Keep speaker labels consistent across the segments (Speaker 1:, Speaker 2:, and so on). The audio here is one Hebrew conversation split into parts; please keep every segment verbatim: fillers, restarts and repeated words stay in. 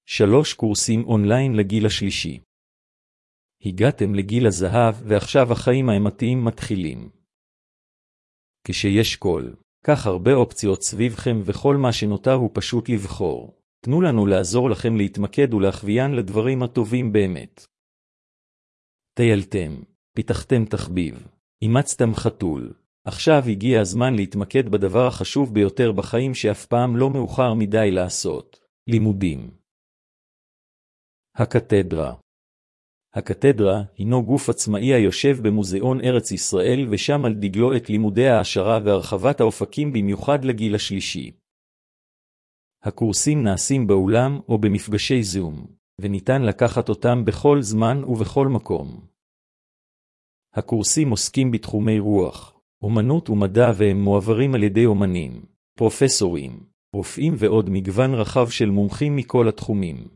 Speaker 1: שלוש קורסים אונליין לגיל השלישי. הגעתם לגיל הזהב ועכשיו החיים האמתיים מתחילים. כשיש כל כך הרבה אופציות סביבכם וכל מה שנותר הוא פשוט לבחור. תנו לנו לעזור לכם להתמקד ולהכווין לדברים הטובים באמת. טיילתם, פיתחתם תחביב, אימצתם חתול. עכשיו הגיע הזמן להתמקד בדבר החשוב ביותר בחיים שאף פעם לא מאוחר מדי לעשות. לימודים. הקתדרה. הקתדרה הינו גוף עצמאי היושב במוזיאון ארץ ישראל ושם על דגלו את לימודי העשרה והרחבת האופקים במיוחד לגיל השלישי. הקורסים נעשים באולם או במפגשי זום, וניתן לקחת אותם בכל זמן ובכל מקום. הקורסים עוסקים בתחומי רוח, אומנות ומדע והם מועברים על ידי אומנים, פרופסורים, רופאים ועוד מגוון רחב של מומחים מכל התחומים.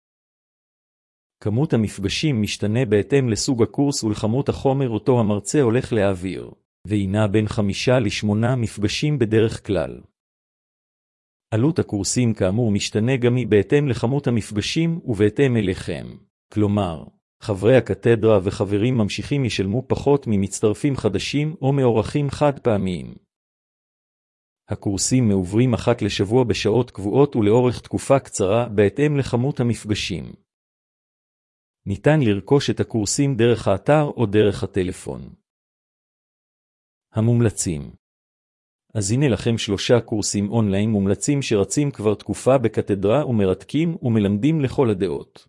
Speaker 1: כמות המפגשים משתנה בהתאם לסוג הקורס ולכמות החומר אותו המרצה הולך להעביר, והינה בין חמישה לשמונה מפגשים בדרך כלל. עלות הקורסים כאמור משתנה גם היא בהתאם לכמות המפגשים ובהתאם אליכם. כלומר, חברי הקתדרה וחברים ממשיכים ישלמו פחות ממצטרפים חדשים או מאורחים חד פעמיים. הקורסים מעוברים אחת לשבוע בשעות קבועות ולאורך תקופה קצרה בהתאם לכמות המפגשים. ניתן לרכוש את הקורסים דרך האתר או דרך הטלפון. המומלצים. אז הנה לכם שלושה קורסים אונליין מומלצים שרצים כבר תקופה בקתדרה ומרתקים ומלמדים לכל הדעות.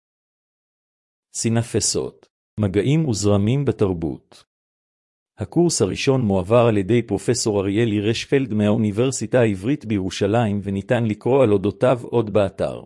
Speaker 1: סינפסות, מגעים וזרמים בתרבות. הקורס הראשון מועבר על ידי פרופסור אריאל הירשפלד מהאוניברסיטה העברית בירושלים וניתן לקרוא על אודותיו עוד באתר.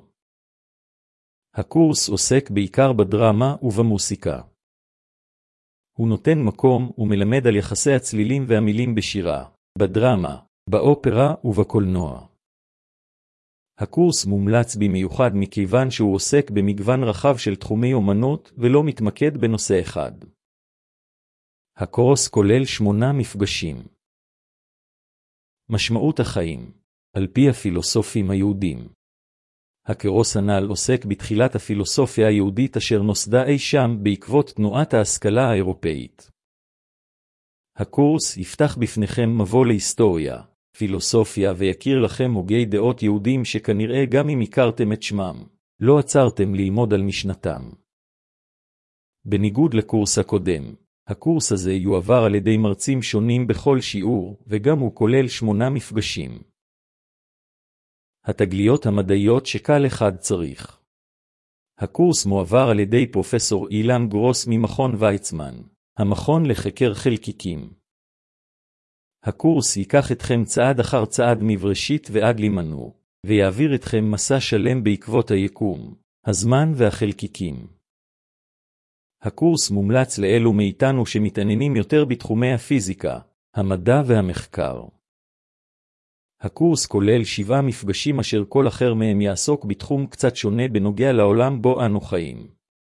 Speaker 1: הקורס עוסק בעיקר בדרמה ובמוסיקה. הוא נותן מקום ומלמד על יחסי הצלילים והמילים בשירה, בדרמה, באופרה ובקולנוע. הקורס מומלץ במיוחד מכיוון שהוא עוסק במגוון רחב של תחומי אומנות ולא מתמקד בנושא אחד. הקורס כולל שמונה מפגשים. משמעות החיים, על פי הפילוסופים היהודים. הקורס הנ"ל עוסק בתחילת הפילוסופיה היהודית אשר נוסדה אי שם בעקבות תנועת ההשכלה האירופאית. הקורס יפתח בפניכם מבוא להיסטוריה, פילוסופיה ויכיר לכם הוגי דעות יהודים שכנראה גם אם הכרתם את שמם, לא עצרתם ללמוד על משנתם. בניגוד לקורס הקודם, הקורס הזה יועבר על ידי מרצים שונים בכל שיעור וגם הוא כולל שמונה מפגשים. התגליות המדעיות שקל אחד צריך. הקורס מועבר על ידי פרופסור אילן גרוס ממכון ויצמן, המכון לחקר חלקיקים. הקורס ייקח אתכם צעד אחר צעד מבראשית ועד לימנו, ויעביר אתכם מסע שלם בעקבות היקום, הזמן והחלקיקים. הקורס מומלץ לאלו מאיתנו שמתעניינים יותר בתחומי הפיזיקה, המדע והמחקר. הקורס כולל שבעה מפגשים אשר כל אחר מהם יעסוק בתחום קצת שונה בנוגע לעולם בו אנו חיים.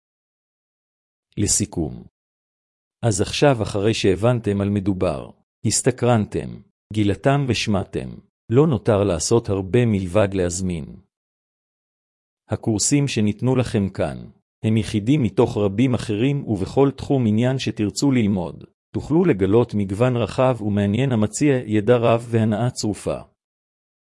Speaker 1: לסיכום. אז עכשיו אחרי שהבנתם על מדובר, הסתקרנתם, גילתם ושמעתם, לא נותר לעשות הרבה מלבד להזמין. הקורסים שניתנו לכם כאן, הם יחידים מתוך רבים אחרים ובכל תחום עניין שתרצו ללמוד, תוכלו לגלות מגוון רחב ומעניין המציע ידע רב והנאה צרופה.